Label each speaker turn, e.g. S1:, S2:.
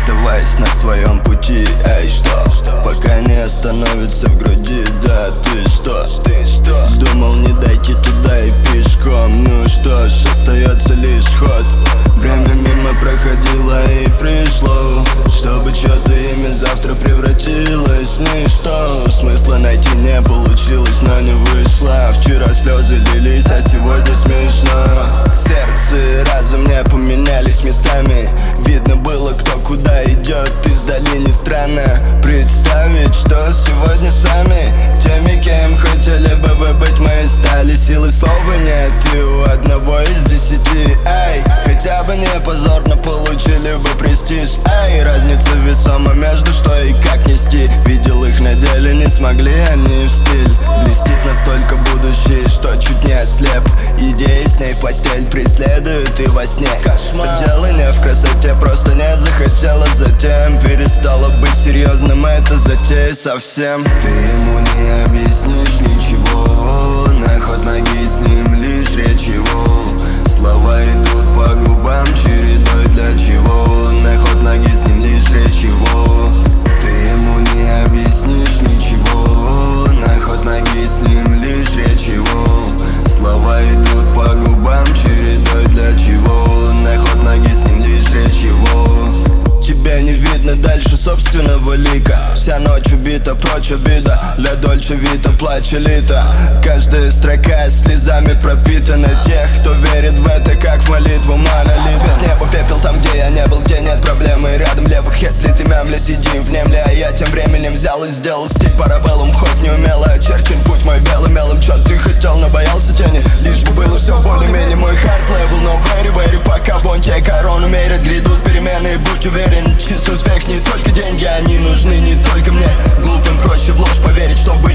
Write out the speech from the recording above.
S1: оставаясь на своем пути. Эй, что? Пока не остановится в груди. Да, ты что? Думал не дойти туда и пешком. Ну что ж, остается лишь ход. Время мимо проходило и пришло, чтобы чьё-то имя завтра превратилось в ничто. Смысла найти не получилось, но не вышло. Вчера слезы лились, а сегодня смешно. Сердце и разум не поменялись местами. Видно было, кто куда идет из долины. Странно представить, что сегодня сами теми, кем хотели бы вы быть, мы стали. Силы слова нет и у одного из 10. Эй, хотя бы не позорно получили бы престиж. Эй, разница весома между что и как нести. Видел их на деле, не смогли они в стиль. Блестит настолько будущее, что чуть не ослеп. Идеи с ней в постель преследуют и во сне. Кошмар. Дело не в красоте, просто не захотела. Затем перестала быть серьезным, это затея совсем. Ты ему не объяснишь ничего, на ход ноги с ним лишь речь его. Слова идут по губам чередой, для чего? На ход ноги с ним лишь речь его. Ты ему не объяснишь ничего, на ход ноги с ним лишь речь его. Слова идут по губам чередой, для чего? На ход ноги с ним лишь речь его. Тебя не видно дальше собственного лика. Вся ночь убита, прочь обида. Для Дольче Вита плач элита. Каждая строка слезами пропитана. Тех, кто верит в это, как в молитву монолит. Свет неба, пепел там, где я не был, где нет проблемы. Рядом левых, если ты мямля, сидим внемля. А я тем временем взял и сделал стиль парабеллум. Хоть не умело очерчен путь мой белым мелом. Чё ты хотел, но боялся тени. Лишь бы было все более-менее мой хард левел. Но very, пока бончай корону мерят. Грядут перемены, будь уверен. Чистый успех, не только деньги, они нужны не только мне. Глупым проще в ложь поверить, чтобы